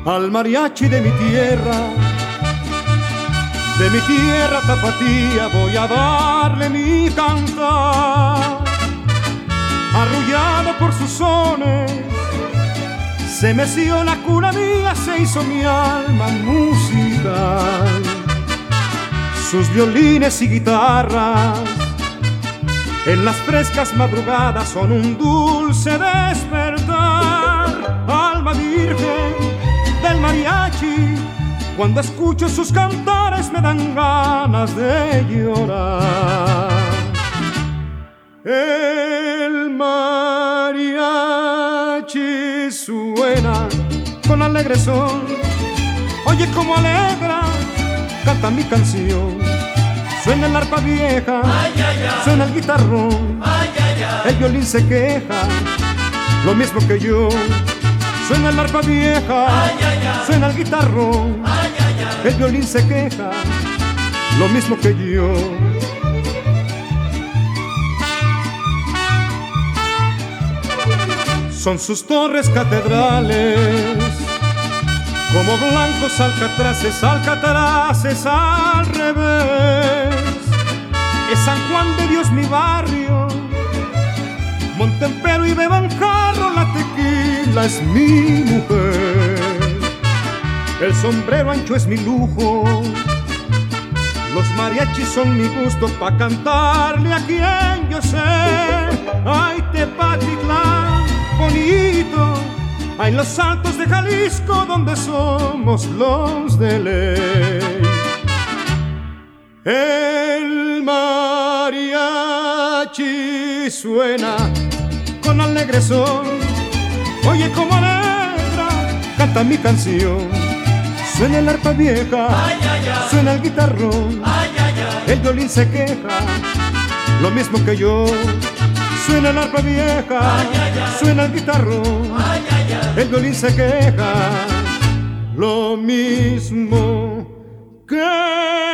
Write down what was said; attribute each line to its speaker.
Speaker 1: al mariachi de mi tierra tapatía, voy a darle mi cantar. Arrullado por sus sones, se meció la cuna mía, se hizo mi alma musical. Sus violines y guitarras en las frescas madrugadas son un dulce despertar. Alma virgen del mariachi, cuando escucho sus cantares me dan ganas de llorar. El mariachi suena con alegre son, oye cómo alegra, canta mi canción. Suena el arpa vieja, ay, ay, ay. Suena el guitarrón, ay, ay, ay. El violín se queja, lo mismo que yo. Suena el arpa vieja, ay, ay, ay. Suena el guitarrón, ay, ay, ay. El violín se queja, lo mismo que yo. Son sus torres catedrales como blancos alcatraces, alcatraces al revés. Es San Juan de Dios mi barrio, Montempero y Bebancarro, la tequila es mi mujer. El sombrero ancho es mi lujo, los mariachis son mi gusto pa' cantarle a quien yo sé. Ay, Tepatitlán bonito, ay, los altos de Jalisco donde somos los de ley. El mariachi suena con alegre son, oye cómo alegra, canta mi canción. Suena el arpa vieja, ay, ay, ay. Suena el guitarrón, ay, ay, ay. El violín se queja, lo mismo que yo. Suena el arpa vieja, ay, ay, ay. Suena el guitarrón, ay, ay, ay. El violín se queja, lo mismo que